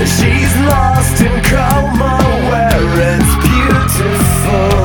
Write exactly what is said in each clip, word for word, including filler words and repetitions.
She's lost in coma where it's beautiful,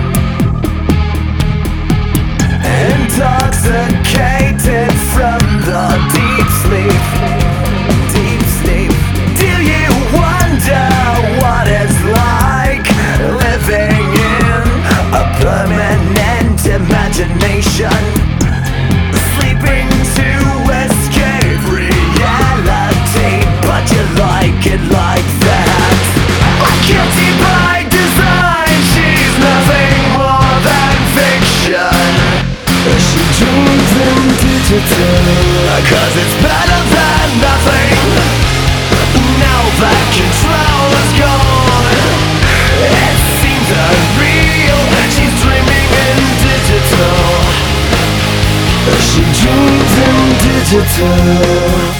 intoxicated from the deep sleep, deep sleep. Do you wonder what it's like living in a permanent imagination, sleeping to escape reality, but you like it like that? Guilty by design, she's nothing more than fiction. She dreams in digital, cause it's better than nothing. Now that control is gone, it seems unreal. She's dreaming in digital. She dreams in digital.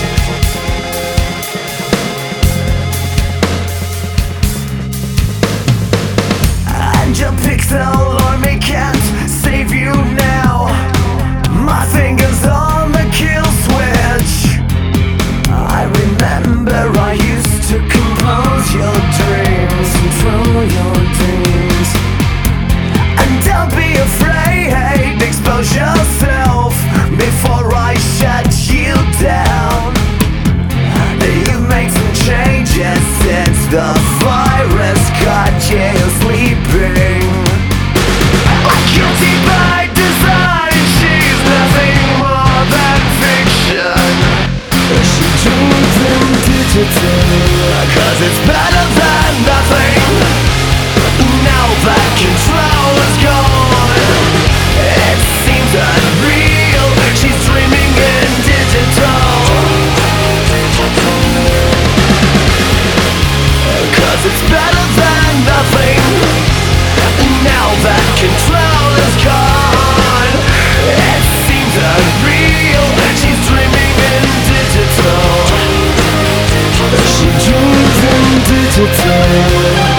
And your pixel army can't save you now. My fingers on the kill switch. I remember I used to compose your dreams, control your dreams. And don't be afraid, expose yourself before I shut you down. You made some changes since the virus caught you sleeping. Guilty by design, she's nothing more than fiction. She dreams in digital, cause it's better than nothing. Now that control is gone, it seems unreal. She's dreaming in digital, cause it's better than nothing. Now that control is gone, it seems unreal. She's dreaming in digital. She dreams in digital.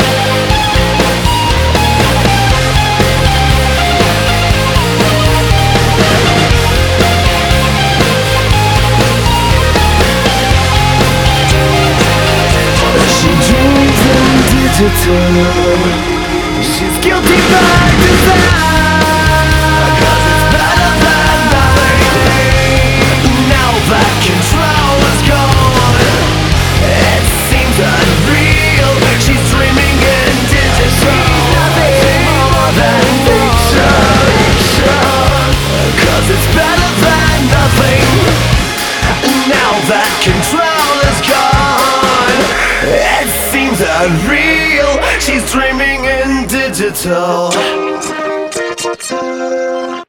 She dreams in digital. She's guilty by design, cause it's better than nothing. Now that control is gone, it seems unreal. She's dreaming in digital. She's nothing more than fiction, cause it's better than nothing. Now that control is gone, it seems unreal. She's dreaming in digital.